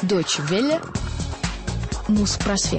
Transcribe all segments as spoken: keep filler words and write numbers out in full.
Deutsche Welle. Муспросвет.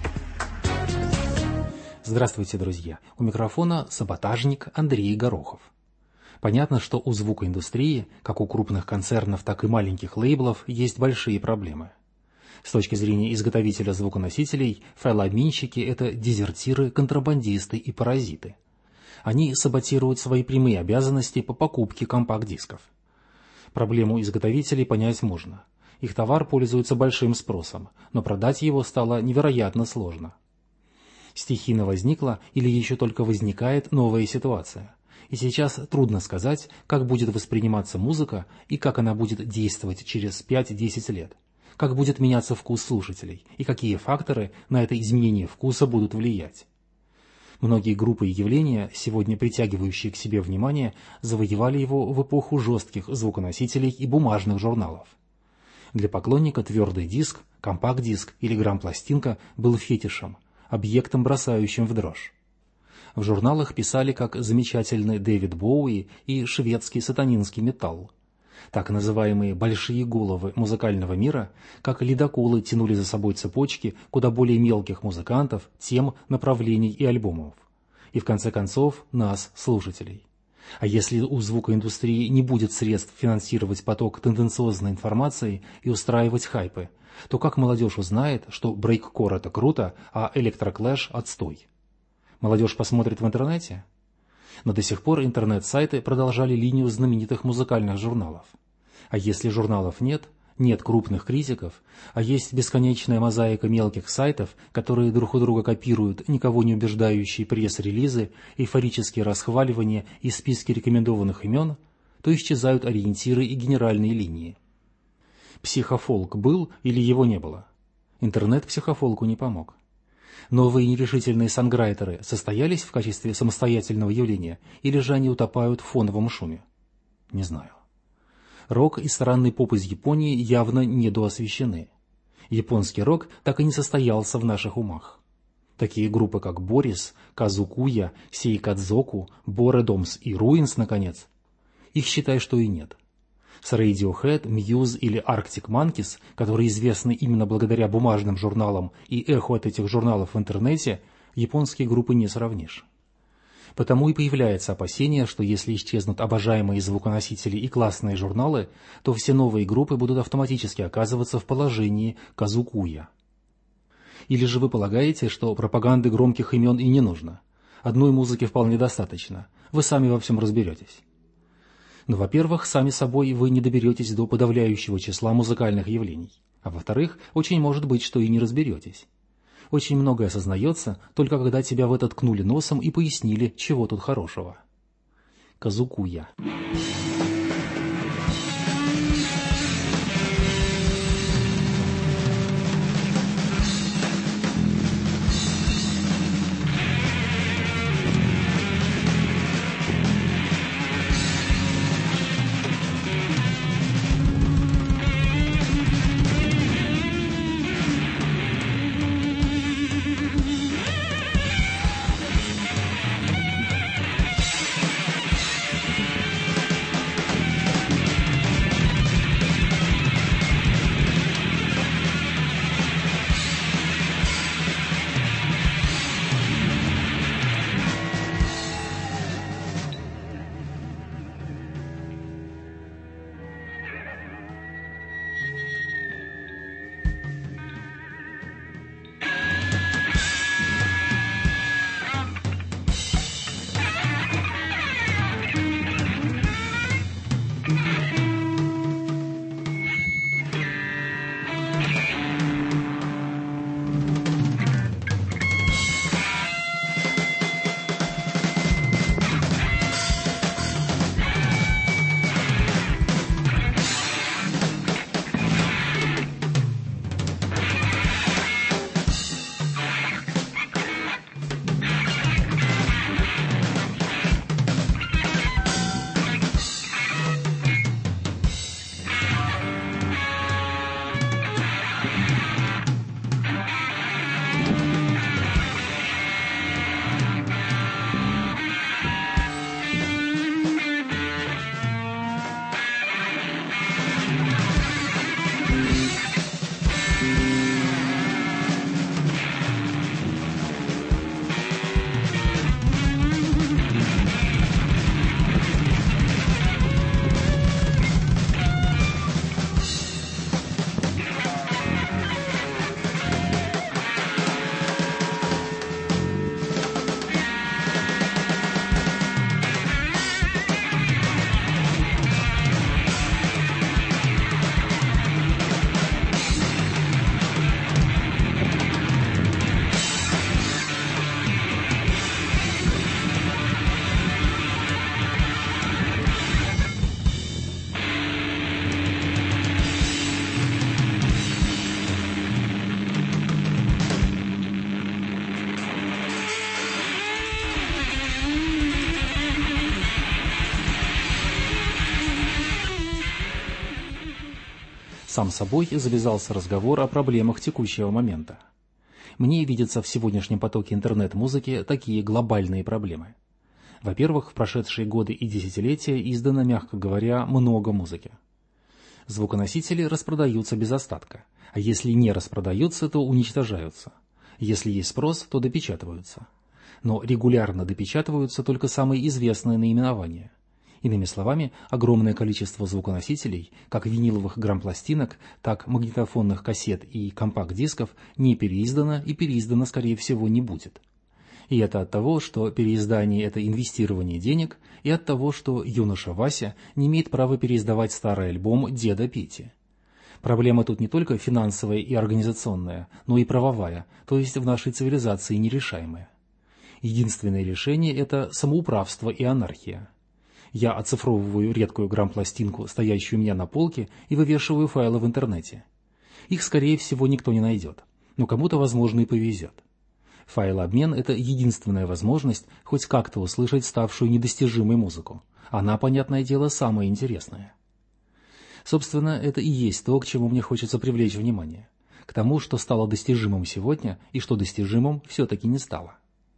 Здравствуйте, друзья! У микрофона саботажник Андрей Горохов. Понятно, что у звукоиндустрии, как у крупных концернов, так и маленьких лейблов, есть большие проблемы. С точки зрения изготовителя звуконосителей, файлообменщики – это дезертиры, контрабандисты и паразиты. Они саботируют свои прямые обязанности по покупке компакт-дисков. Проблему изготовителей понять можно. Их товар пользуется большим спросом, но продать его стало невероятно сложно. Стихийно возникла или еще только возникает новая ситуация. И сейчас трудно сказать, как будет восприниматься музыка и как она будет действовать через пять-десять лет, как будет меняться вкус слушателей и какие факторы на это изменение вкуса будут влиять. Многие группы и явления, сегодня притягивающие к себе внимание, завоевали его в эпоху жестких звуконосителей и бумажных журналов. Для поклонника твердый диск, компакт-диск или грамм-пластинка был фетишем, объектом, бросающим в дрожь. В журналах писали как замечательный Дэвид Боуи и шведский сатанинский металл. Так называемые «большие головы» музыкального мира, как ледоколы тянули за собой цепочки куда более мелких музыкантов, тем, направлений и альбомов. И в конце концов нас, слушателей. А если у звукоиндустрии не будет средств финансировать поток тенденциозной информации и устраивать хайпы, то как молодежь узнает, что брейккор – это круто, а электроклэш – отстой? Молодежь посмотрит в интернете? Но до сих пор интернет-сайты продолжали линию знаменитых музыкальных журналов. А если журналов нет, нет крупных критиков, а есть бесконечная мозаика мелких сайтов, которые друг у друга копируют никого не убеждающие пресс-релизы, эйфорические расхваливания и списки рекомендованных имен, то исчезают ориентиры и генеральные линии. Психофолк был или его не было? Интернет психофолку не помог. Новые нерешительные санграйтеры состоялись в качестве самостоятельного явления, или же они утопают в фоновом шуме? Не знаю. Рок и странный поп из Японии явно недоосвещены. Японский рок так и не состоялся в наших умах. Такие группы, как Борис, Казукуя, Сейкадзоку, Боредомс и Руинс, наконец, их считай, что и нет. С Radiohead, Muse или Arctic Monkeys, которые известны именно благодаря бумажным журналам и эху от этих журналов в интернете, японские группы не сравнишь. Потому и появляется опасение, что если исчезнут обожаемые звуконосители и классные журналы, то все новые группы будут автоматически оказываться в положении Казукуя. Или же вы полагаете, что пропаганды громких имен и не нужно? Одной музыки вполне достаточно, вы сами во всем разберетесь. Но, во-первых, сами собой вы не доберетесь до подавляющего числа музыкальных явлений, а во-вторых, очень может быть, что и не разберетесь. Очень многое осознается, только когда тебя в это ткнули носом и пояснили, чего тут хорошего. Казукуя. Сам собой завязался разговор о проблемах текущего момента. Мне видятся в сегодняшнем потоке интернет-музыки такие глобальные проблемы. Во-первых, в прошедшие годы и десятилетия издано, мягко говоря, много музыки. Звуконосители распродаются без остатка, а если не распродаются, то уничтожаются. Если есть спрос, то допечатываются. Но регулярно допечатываются только самые известные наименования. Иными словами, огромное количество звуконосителей, как виниловых грампластинок, так магнитофонных кассет и компакт-дисков, не переиздано и переиздано, скорее всего, не будет. И это от того, что переиздание – это инвестирование денег, и от того, что юноша Вася не имеет права переиздавать старый альбом деда Пети. Проблема тут не только финансовая и организационная, но и правовая, то есть в нашей цивилизации нерешаемая. Единственное решение – это самоуправство и анархия. Я оцифровываю редкую грампластинку, стоящую у меня на полке, и вывешиваю файлы в интернете. Их, скорее всего, никто не найдет, но кому-то, возможно, и повезет. Файлообмен – это единственная возможность хоть как-то услышать ставшую недостижимой музыку. Она, понятное дело, самая интересная. Собственно, это и есть то, к чему мне хочется привлечь внимание. К тому, что стало достижимым сегодня и что достижимым все-таки не стало.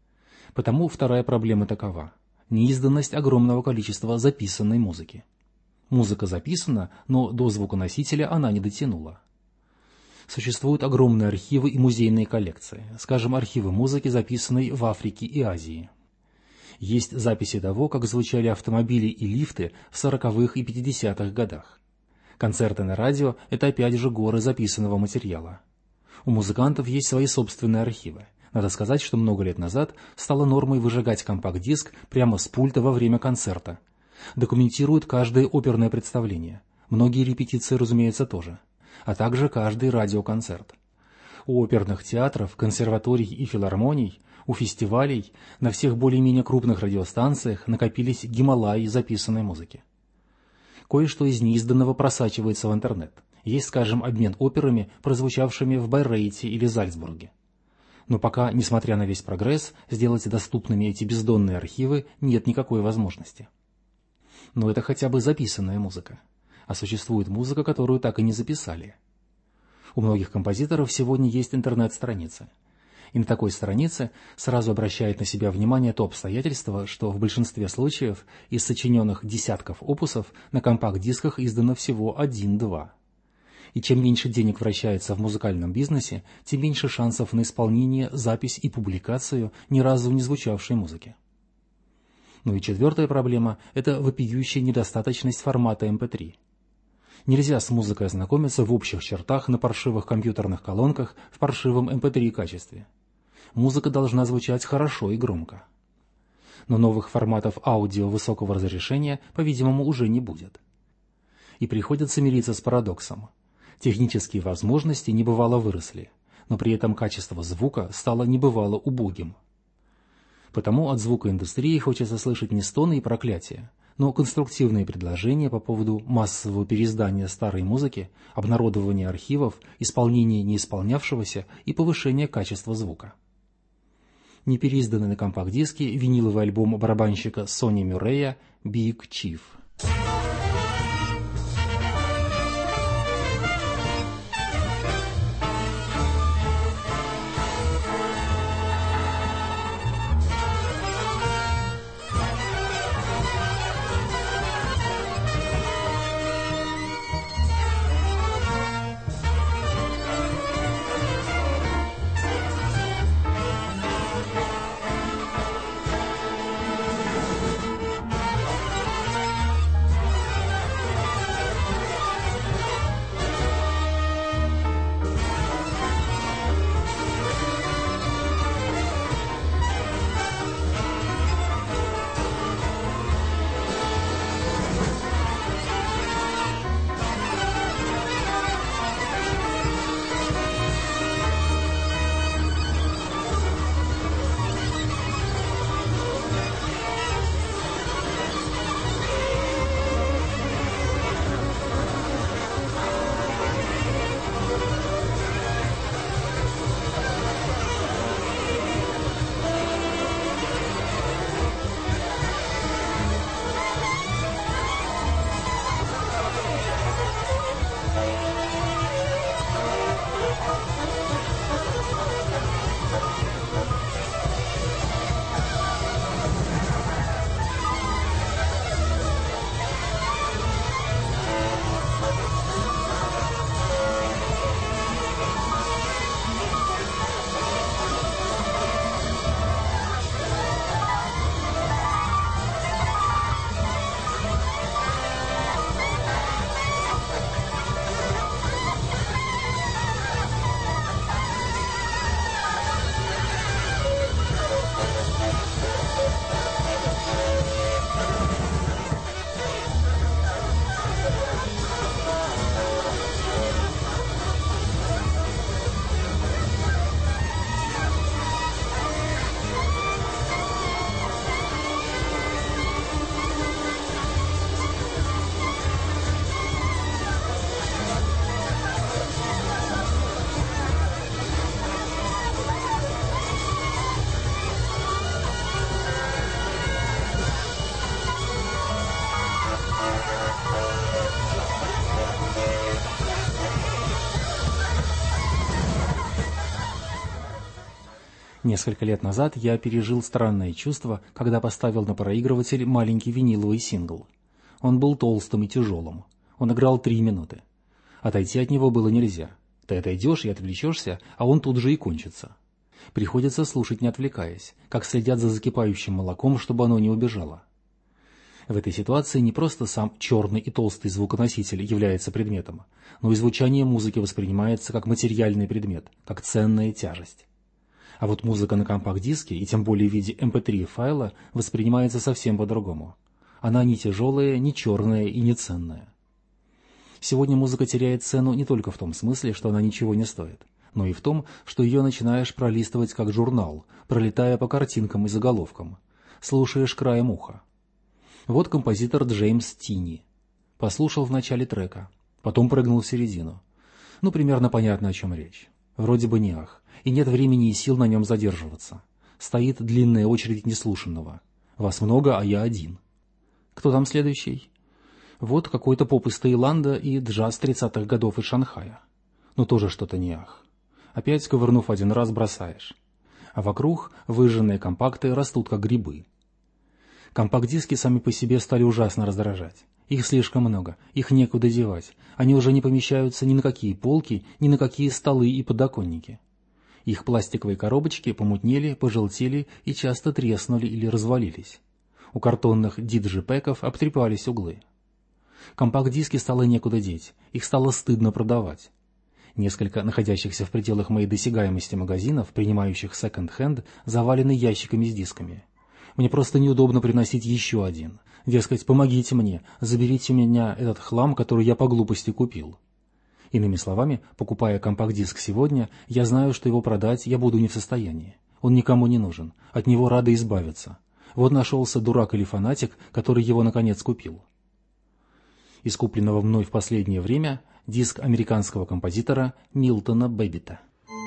Потому вторая проблема такова – неизданность огромного количества записанной музыки. Музыка записана, но до звуконосителя она не дотянула. Существуют огромные архивы и музейные коллекции, скажем, архивы музыки, записанной в Африке и Азии. Есть записи того, как звучали автомобили и лифты в сороковых и пятидесятых годах. Концерты на радио – это опять же горы записанного материала. У музыкантов есть свои собственные архивы. Надо сказать, что много лет назад стало нормой выжигать компакт-диск прямо с пульта во время концерта. Документируют каждое оперное представление. Многие репетиции, разумеется, тоже. А также каждый радиоконцерт. У оперных театров, консерваторий и филармоний, у фестивалей, на всех более-менее крупных радиостанциях накопились гималаи записанной музыки. Кое-что из неизданного просачивается в интернет. Есть, скажем, обмен операми, прозвучавшими в Байрейте или Зальцбурге. Но пока, несмотря на весь прогресс, сделать доступными эти бездонные архивы нет никакой возможности. Но это хотя бы записанная музыка. А существует музыка, которую так и не записали. У многих композиторов сегодня есть интернет-страницы. И на такой странице сразу обращает на себя внимание то обстоятельство, что в большинстве случаев из сочиненных десятков опусов на компакт-дисках издано всего один-два. И чем меньше денег вращается в музыкальном бизнесе, тем меньше шансов на исполнение, запись и публикацию ни разу не звучавшей музыки. Ну и четвертая проблема – это вопиющая недостаточность формата эм пэ три. Нельзя с музыкой ознакомиться в общих чертах на паршивых компьютерных колонках в паршивом эм пэ три качестве. Музыка должна звучать хорошо и громко. Но новых форматов аудио высокого разрешения, по-видимому, уже не будет. И приходится мириться с парадоксом. Технические возможности небывало выросли, но при этом качество звука стало небывало убогим. Потому от звукоиндустрии хочется слышать не стоны и проклятия, но конструктивные предложения по поводу массового переиздания старой музыки, обнародования архивов, исполнения неисполнявшегося и повышения качества звука. Непереизданный на компакт-диске виниловый альбом барабанщика Сони Мюррея «Big Chief». Несколько лет назад я пережил странное чувство, когда поставил на проигрыватель маленький виниловый сингл. Он был толстым и тяжелым. Он играл три минуты. Отойти от него было нельзя. Ты отойдешь и отвлечешься, а он тут же и кончится. Приходится слушать, не отвлекаясь, как следят за закипающим молоком, чтобы оно не убежало. В этой ситуации не просто сам черный и толстый звуконоситель является предметом, но и звучание музыки воспринимается как материальный предмет, как ценная тяжесть. А вот музыка на компакт-диске, и тем более в виде эм пэ три файла, воспринимается совсем по-другому. Она не тяжелая, не черная и не ценная. Сегодня музыка теряет цену не только в том смысле, что она ничего не стоит, но и в том, что ее начинаешь пролистывать как журнал, пролетая по картинкам и заголовкам. Слушаешь краем уха. Вот композитор Джеймс Тини. Послушал в начале трека, потом прыгнул в середину. Ну, примерно понятно, о чем речь. Вроде бы не ах, и нет времени и сил на нем задерживаться. Стоит длинная очередь неслушанного. Вас много, а я один. Кто там следующий? Вот какой-то поп из Таиланда и джаз тридцатых годов из Шанхая. Ну, тоже что-то не ах. Опять, ковырнув один раз, бросаешь. А вокруг выжженные компакты растут, как грибы. Компакт-диски сами по себе стали ужасно раздражать. Их слишком много, их некуда девать. Они уже не помещаются ни на какие полки, ни на какие столы и подоконники. Их пластиковые коробочки помутнели, пожелтели и часто треснули или развалились. У картонных диджипэков обтрепались углы. Компакт-диски стало некуда деть, их стало стыдно продавать. Несколько находящихся в пределах моей досягаемости магазинов, принимающих секонд-хенд, завалены ящиками с дисками. Мне просто неудобно приносить еще один. Дескать, помогите мне, заберите у меня этот хлам, который я по глупости купил. Иными словами, покупая компакт-диск сегодня, я знаю, что его продать я буду не в состоянии. Он никому не нужен, от него рады избавиться. Вот нашелся дурак или фанатик, который его наконец купил. Из купленного мной в последнее время диск американского композитора Милтона Бэббита.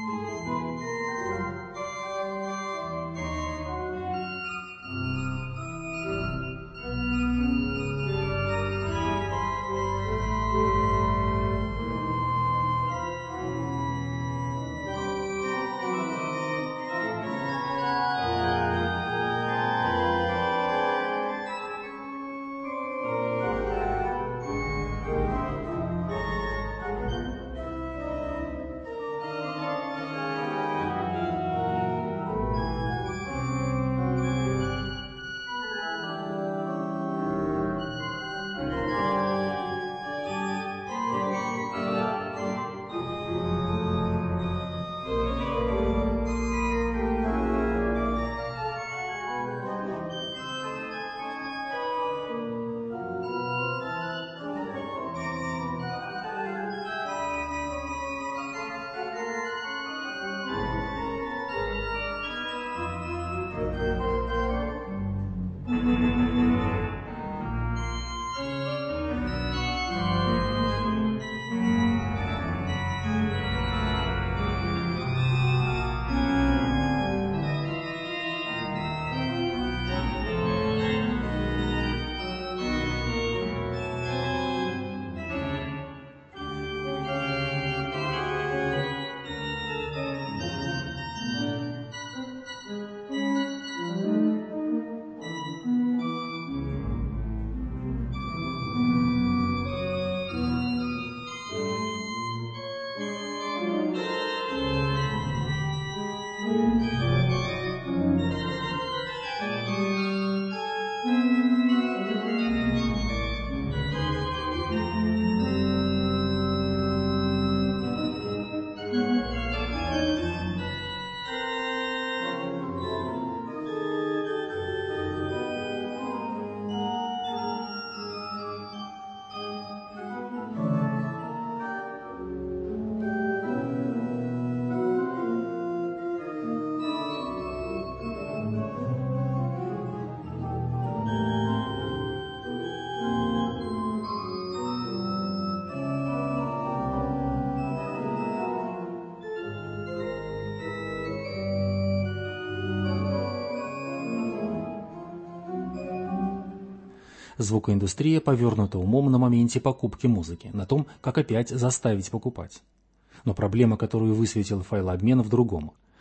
Звукоиндустрия повернута умом на моменте покупки музыки, на том, как опять заставить покупать. Но проблема, которую высветил файлообмен, в другом.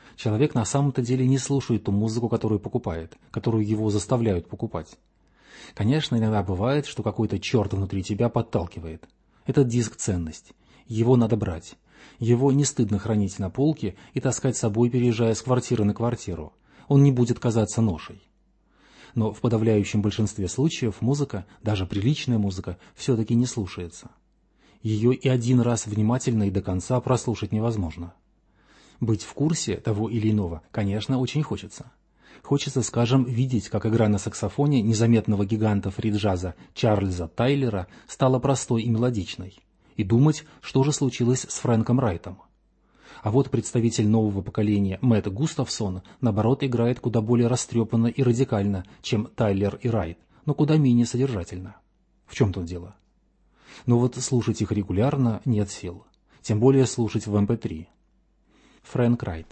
Человек на самом-то деле не слушает ту музыку, которую покупает, которую его заставляют покупать. Конечно, иногда бывает, что какой-то черт внутри тебя подталкивает. Этот диск – ценность. Его надо брать. Его не стыдно хранить на полке и таскать с собой, переезжая с квартиры на квартиру. Он не будет казаться ношей. Но в подавляющем большинстве случаев музыка, даже приличная музыка, все-таки не слушается. Ее и один раз внимательно и до конца прослушать невозможно. Быть в курсе того или иного, конечно, очень хочется. Хочется, скажем, видеть, как игра на саксофоне незаметного гиганта фри-джаза Чарльза Тайлера стала простой и мелодичной, и думать, что же случилось с Фрэнком Райтом. А вот представитель нового поколения Мэтт Густавсон, наоборот, играет куда более растрепанно и радикально, чем Тайлер и Райт, но куда менее содержательно. В чем тут дело? Но вот слушать их регулярно нет сил, тем более слушать в эм пэ три. Фрэнк Райт.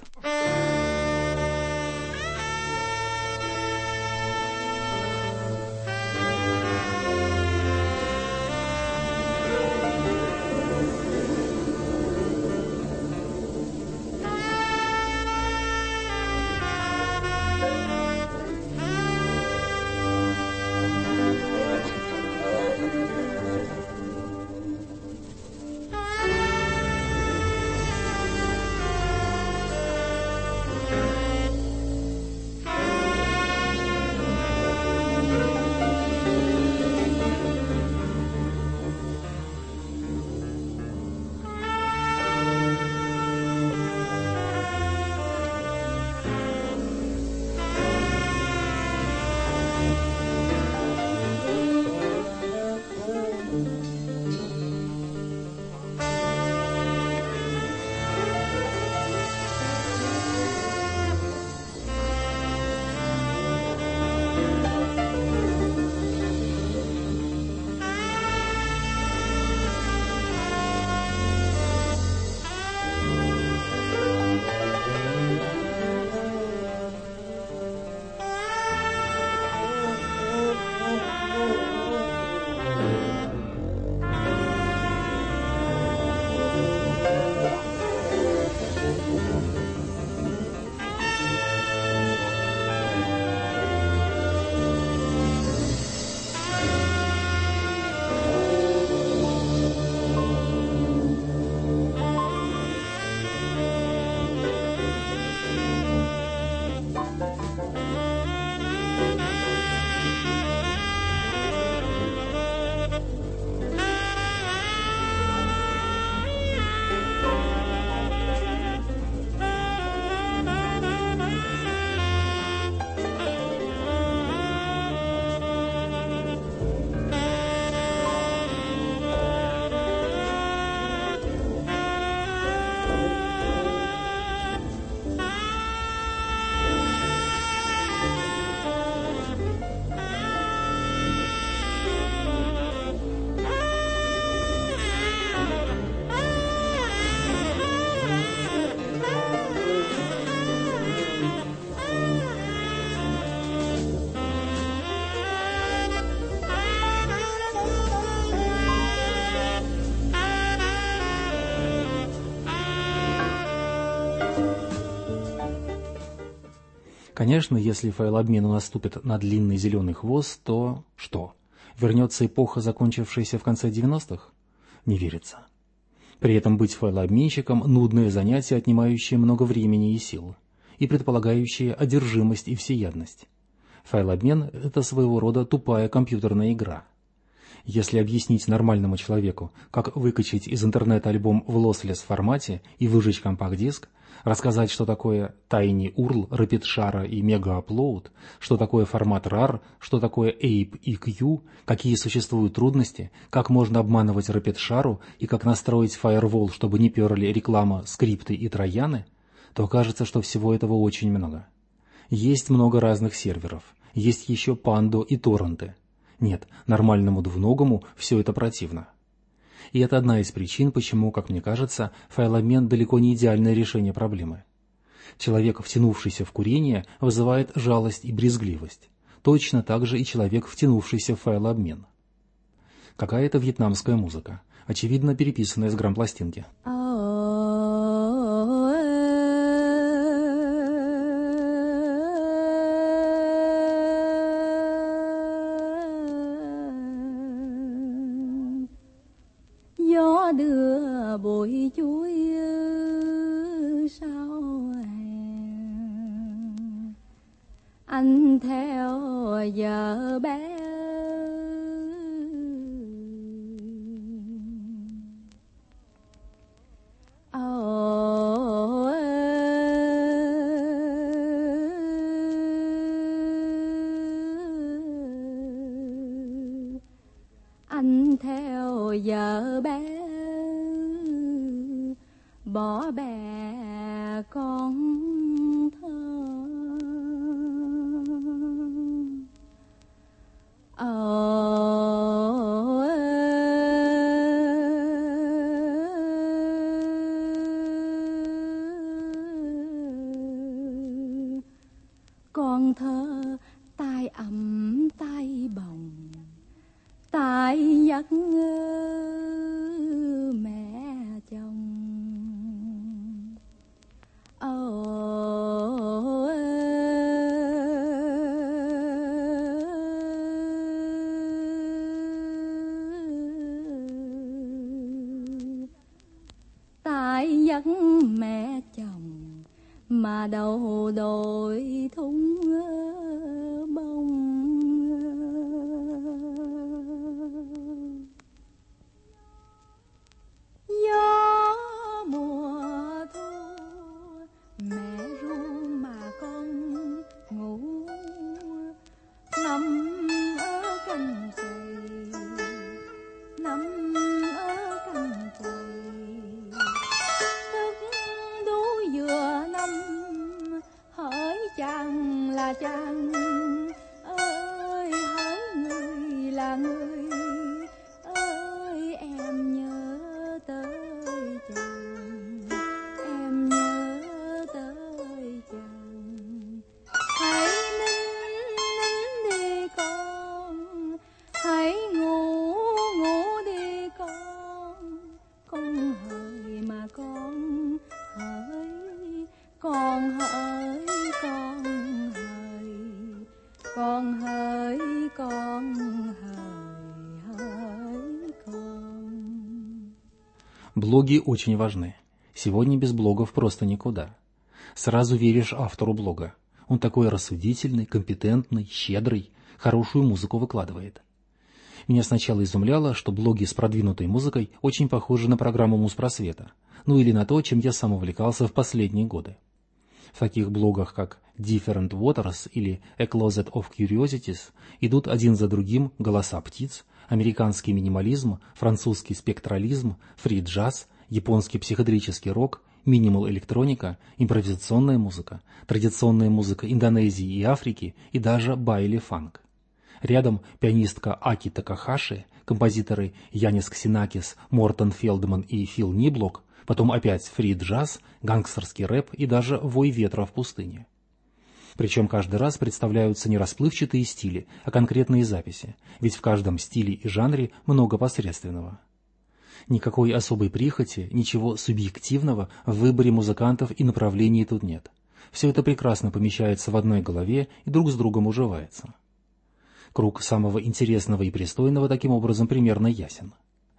Конечно, если файлообмену наступит на длинный зеленый хвост, то что? Вернется эпоха, закончившаяся в конце девяностых? Не верится. При этом быть файлообменщиком – нудное занятие, отнимающее много времени и сил, и предполагающее одержимость и всеядность. Файлообмен – это своего рода тупая компьютерная игра. Если объяснить нормальному человеку, как выкачать из интернета альбом в лосслес формате и выжечь компакт-диск, рассказать, что такое Tiny ю ар эл, Rapid Share и Mega Upload, что такое формат рар, что такое эй пи и Q, какие существуют трудности, как можно обманывать Rapid Share и как настроить Firewall, чтобы не перли реклама, скрипты и трояны, то кажется, что всего этого очень много. Есть много разных серверов, есть еще Pando и торренты. Нет, нормальному двуногому все это противно. И это одна из причин, почему, как мне кажется, файлообмен далеко не идеальное решение проблемы. Человек, втянувшийся в курение, вызывает жалость и брезгливость. Точно так же и человек, втянувшийся в файлообмен. Какая-то вьетнамская музыка, очевидно переписанная с грампластинки. bụi chuối sao hè, anh theo vợ bé. Ồ, anh theo vợ bé, bỏ bè con thơ. Ồ, con thơ tai ẩm tai bồng, tai giấc mẹ chồng. Ồ, tai giấc mẹ chồng mà đầu đội thúng bông. Gió mùa thu mẹ ru mà con ngủ, nằm ở cành chày, nằm ở cành chày. Thức đú vừa năm hỡi chàng là chàng ơi, hỡi người là người ơi, em nhớ tới chàng, em nhớ tới chàng. Hãy nín nín đi con, hãy ngủ ngủ đi con, con hỡi mà con hỡi, con hỡi con hỡi, con hỡi con hỡi hỡi con. Блоги очень важны. Сегодня без блогов просто никуда. Сразу веришь автору блога. Он такой рассудительный, компетентный, щедрый, хорошую музыку выкладывает. Меня сначала изумляло, что блоги с продвинутой музыкой очень похожи на программу Муспросвета, ну или на то, чем я сам увлекался в последние годы. В таких блогах, как Different Waters или A Closet of Curiosities, идут один за другим голоса птиц, американский минимализм, французский спектрализм, фри-джаз, японский психоделический рок, минимал-электроника, импровизационная музыка, традиционная музыка Индонезии и Африки и даже байли-фанк. Рядом пианистка Аки Такахаши, композиторы Янис Ксенакис, Мортон Фелдман и Фил Ниблок, потом опять фри-джаз, гангстерский рэп и даже вой ветра в пустыне. Причем каждый раз представляются не расплывчатые стили, а конкретные записи, ведь в каждом стиле и жанре много посредственного. Никакой особой прихоти, ничего субъективного в выборе музыкантов и направлений тут нет. Все это прекрасно помещается в одной голове и друг с другом уживается. Круг самого интересного и пристойного таким образом примерно ясен.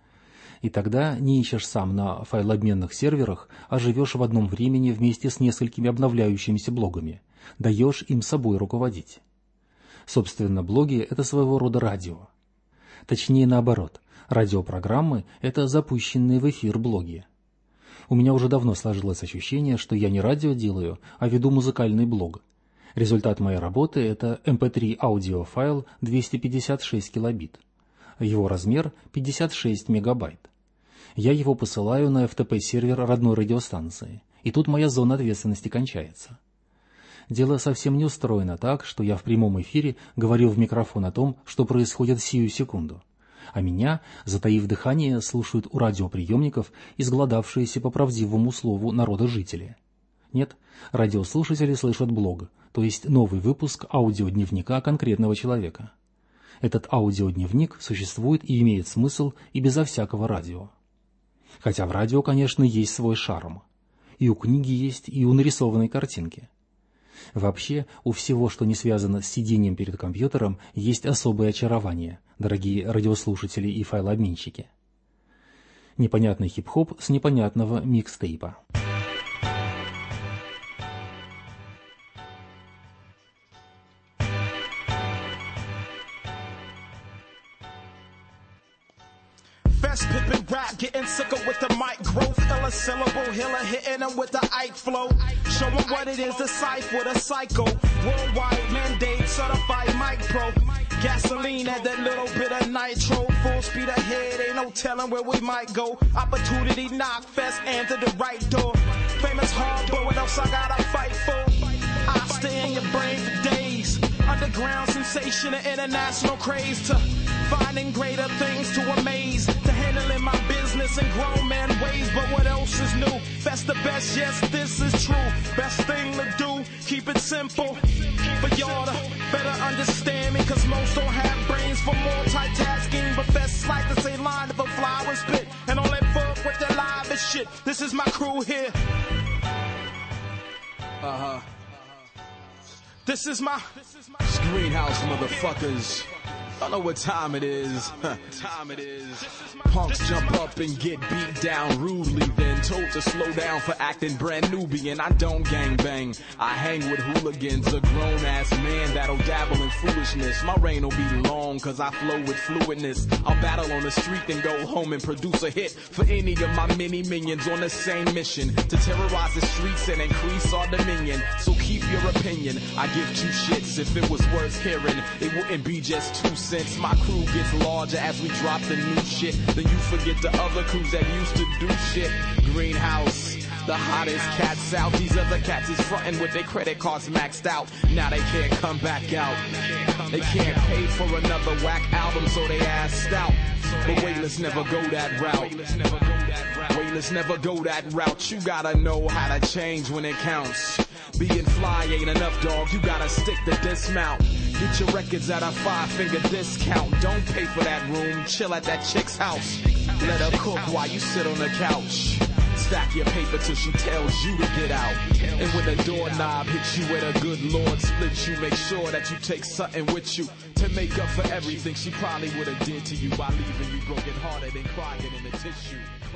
И тогда не ищешь сам на файлообменных серверах, а живешь в одном времени вместе с несколькими обновляющимися блогами, даешь им собой руководить. Собственно, блоги – это своего рода радио. Точнее, наоборот, радиопрограммы – это запущенные в эфир блоги. У меня уже давно сложилось ощущение, что я не радио делаю, а веду музыкальный блог. Результат моей работы – это эм пэ три аудиофайл двести пятьдесят шесть килобит. Его размер – пятьдесят шесть мегабайт. Я его посылаю на эф тэ пэ-сервер родной радиостанции, и тут моя зона ответственности кончается. Дело совсем не устроено так, что я в прямом эфире говорю в микрофон о том, что происходит сию секунду, а меня, затаив дыхание, слушают у радиоприемников изголодавшиеся по правдивому слову народа жители. Нет, радиослушатели слышат блог, то есть новый выпуск аудиодневника конкретного человека. Этот аудиодневник существует и имеет смысл и безо всякого радио. Хотя в радио, конечно, есть свой шарм. И у книги есть, и у нарисованной картинки. Вообще, у всего, что не связано с сидением перед компьютером, есть особое очарование, дорогие радиослушатели и файлообменщики. Непонятный хип-хоп с непонятного микстейпа. Fest pippin' rap, getting sicker with the mic growth. Ill a syllable, hiller hitting them with the Ike flow. Show 'em what it is to cipher the psycho. Worldwide mandate, certified mic pro. Gasoline at that little bit of nitro. Full speed ahead, ain't no telling where we might go. Opportunity knock, fest, enter the right door. Famous hard, but what else I gotta fight for? I stay in your brain for days. Underground sensation and international craze to finding greater things to amaze, to handling my business in grown man ways. But what else is new? That's the best, yes, this is true. Best thing to do, keep it simple. For y'all to better understand me, cause most don't have brains for multitasking. But that's like to say line if a flower spit, and all that fuck with their live and shit. This is my crew here. Uh-huh. This is my, this is my Greenhouse motherfuckers. I know what time it is. time it is. Punks jump up and get beat down rudely, then told to slow down for acting brand Nubian. I don't gangbang. I hang with hooligans, a grown-ass man that'll dabble in foolishness. My reign will be long, cause I flow with fluidness. I'll battle on the street and go home and produce a hit for any of my many minions on the same mission, to terrorize the streets and increase our dominion. So keep your opinion. I give two shits. If it was worth hearing, it wouldn't be just two cents. Since my crew gets larger as we drop the new shit, then you forget the other crews that used to do shit. Greenhouse, the hottest cats out. These other cats is frontin' with their credit cards maxed out. Now they can't come back out. They can't pay for another whack album, so they assed out. But wait, let's never go that route. Wait, let's never go that route. You gotta know how to change when it counts. Being fly ain't enough, dog. You gotta stick to dismount. Get your records at a five-finger discount. Don't pay for that room. Chill at that chick's house. Let her cook while you sit on the couch. Stack your paper till she tells you to get out. And when the doorknob hits you with a good Lord split you, make sure that you take something with you to make up for everything she probably would have did to you by leaving you broken hearted and crying in the tissue.